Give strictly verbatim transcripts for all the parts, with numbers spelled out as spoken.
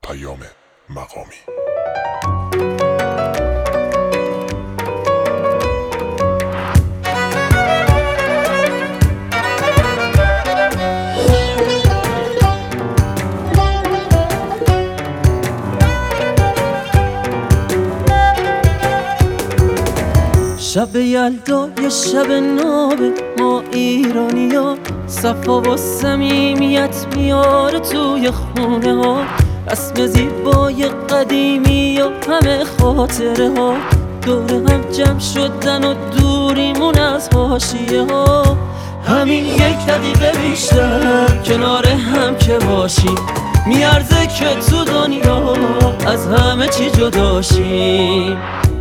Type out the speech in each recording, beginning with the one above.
پیام مقامی. شب یلدا یه شب نابه ما ایرانیا، صفا و صمیمیت میاره توی خونه ها، رسم زیبای قدیمی و همه خاطره ها، دور هم جمع شدن و دوریمون از حاشیه ها. همین یک دقیقه بیشتر کنار هم که باشیم میارزه که تو دنیا از همه چی جداشیم.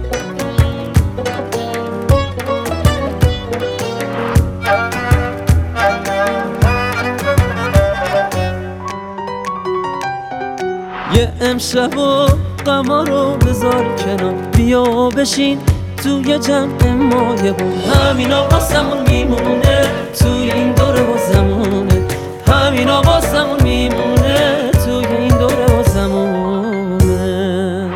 یه امشب و غما رو بذار کنار، بیا بشین توی جمع مایه بود، همینا واسمون میمونه توی این دوره و زمونه، همینا واسمون میمونه توی این دوره و زمونه.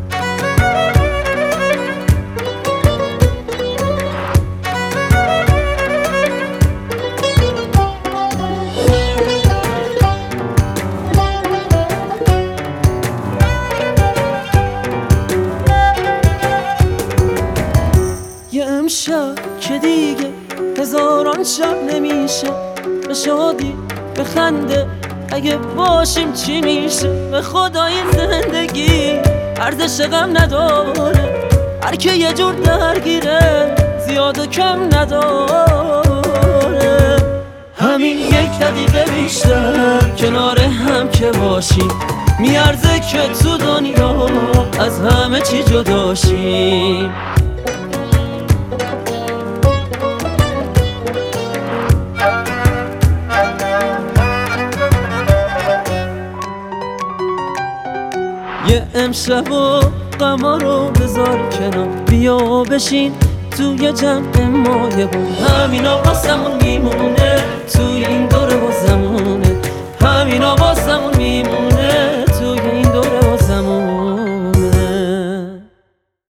یه امشب که دیگه هزاران شب نمیشه، به شادی به خنده اگه باشیم چی میشه، به خدا این زندگی ارزش غم نداره، هر که یه جور درگیره زیاد و کم نداره. همین یک دقیقه بیشتر کنار هم که باشیم میارزه که تو دنیا از همه چی جداشیم. یه امشب و غما رو بذار کنار، بیا بشین توی جمع مایه بود، همینا واسمون میمونه